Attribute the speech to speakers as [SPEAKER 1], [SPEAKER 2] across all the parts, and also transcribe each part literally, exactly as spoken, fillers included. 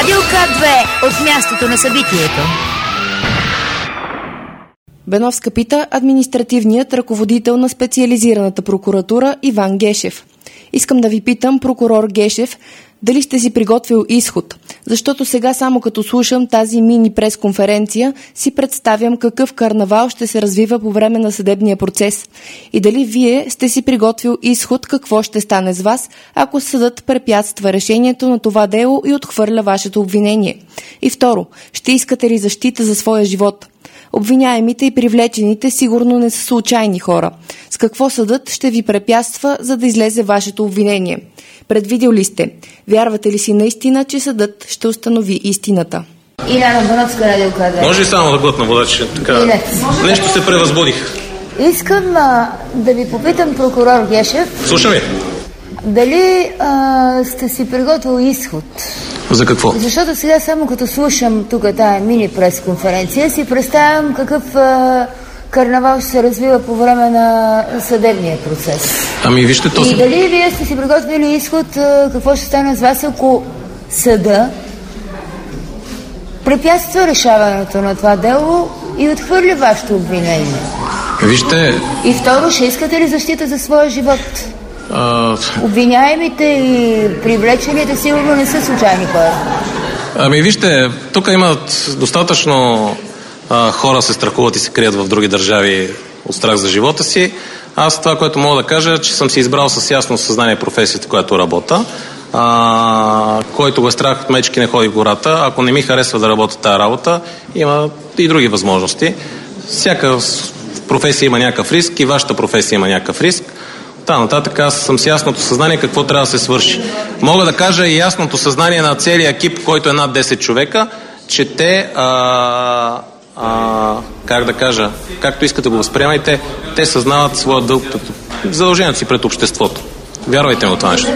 [SPEAKER 1] Радио К две от мястото на събитието.
[SPEAKER 2] Беновска пита административният ръководител на специализираната прокуратура Иван Гешев. Искам да ви питам, прокурор Гешев, дали сте си приготвил изход? Защото сега само като слушам тази мини пресконференция си представям какъв карнавал ще се развива по време на съдебния процес. И дали вие сте си приготвил изход, какво ще стане с вас, ако съдът препятства решението на това дело и отхвърля вашето обвинение? И второ, ще искате ли защита за своя живот? Обвиняемите и привлечените сигурно не са случайни хора. С какво съдът ще ви препятства, за да излезе вашето обвинение? Предвидил ли сте? Вярвате ли си наистина, че съдът ще установи истината?
[SPEAKER 3] Иляна Беновска, Радио К две.
[SPEAKER 4] Може ли само да глътна вода, че така нещо се превъзбудих?
[SPEAKER 3] Искам а, да ви попитам, прокурор Гешев.
[SPEAKER 4] Слушам ви.
[SPEAKER 3] Дали а, сте си приготвил изход?
[SPEAKER 4] За какво?
[SPEAKER 3] Защото сега само като слушам тук тая мини пресконференция, си представям какъв а, карнавал ще се развива по време на съдебния процес.
[SPEAKER 4] Ами вижте то.
[SPEAKER 3] И дали вие сте си приготвили изход, а, какво ще стане с вас, ако съда препятства решаването на това дело и отхвърли вашето обвинение?
[SPEAKER 4] Вижте.
[SPEAKER 3] И второ, ще искате ли защита за своя живот?
[SPEAKER 4] А...
[SPEAKER 3] Обвиняемите и привлечените сигурно не са случайни хора.
[SPEAKER 4] Ами вижте, тук имат достатъчно а, хора се страхуват и се крият в други държави от страх за живота си. Аз това, което мога да кажа, че съм си избрал с ясно съзнание професията, която работя. А, който го е страх от мечки, не ходи в гората. Ако не ми харесва да работя тази работа, има и други възможности. Всяка професия има някакъв риск и вашата професия има някакъв риск. Та, нататък аз съм с ясното съзнание какво трябва да се свърши. Мога да кажа и ясното съзнание на целия екип, който е над десет човека, че те, а, а, как да кажа, както искате го възприемайте, те съзнават своя дълг, задължението си пред обществото. Вярвайте ми от това нещо.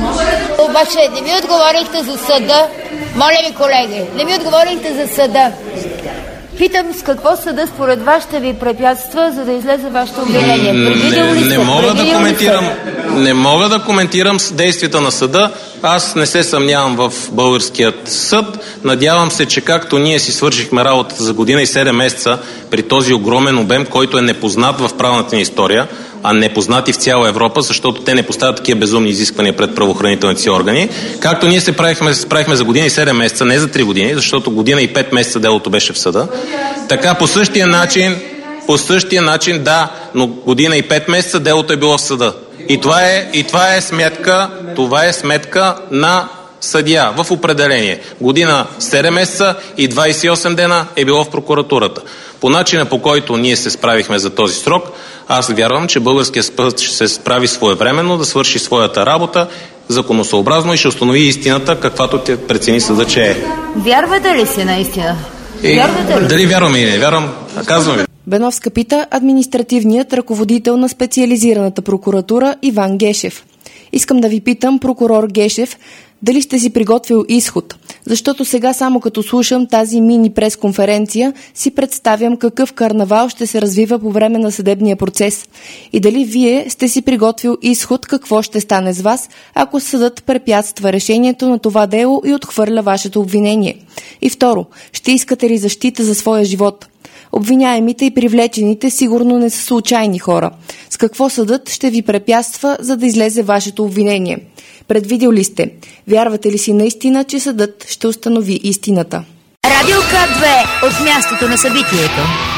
[SPEAKER 3] Обаче не ми отговорихте за съда. Моля ви, колеги, не ми отговорихте за съда. Питам с какво съда според вас ще ви препятства, за да излезе вашето обвинение?
[SPEAKER 4] Не, не, мога да коментирам, не мога да коментирам действията на съда. Аз не се съмнявам в българският съд. Надявам се, че както ние си свършихме работата за година и седем месеца при този огромен обем, който е непознат в правната ни история, а непознати в цяла Европа, защото те не поставят такива безумни изисквания пред правоохранителните си органи. Както ние се правихме, се правихме за година и седем месеца, не за три години, защото година и пет месеца делото беше в съда. Така по същия начин, по същия начин, да, но година и пет месеца делото е било в съда. И това е, и това е сметка, това е сметка на съдия в определение. Година седем месеца и двадесет и осем дена е било в прокуратурата. По начина, по който ние се справихме за този срок, аз вярвам, че българският съд ще се справи своевременно да свърши своята работа законосъобразно и ще установи истината, каквато те прецени съда, че е.
[SPEAKER 3] Вярвате ли си наистина?
[SPEAKER 4] И, Вярвате ли? Дали вярвам или не вярвам, казвам ви.
[SPEAKER 2] Беновска пита административният ръководител на специализираната прокуратура Иван Гешев. Искам да ви питам, прокурор Гешев, дали сте си приготвил изход? Защото сега само като слушам тази мини пресконференция си представям какъв карнавал ще се развива по време на съдебния процес. И дали вие сте си приготвил изход, какво ще стане с вас, ако съдът препятства решението на това дело и отхвърля вашето обвинение? И второ, ще искате ли защита за своя живот? Обвиняемите и привлечените сигурно не са случайни хора. С какво съдът ще ви препятства, за да излезе вашето обвинение? Предвидил ли сте? Вярвате ли си наистина, че съдът ще установи истината?
[SPEAKER 1] Радио К две от мястото на събитието.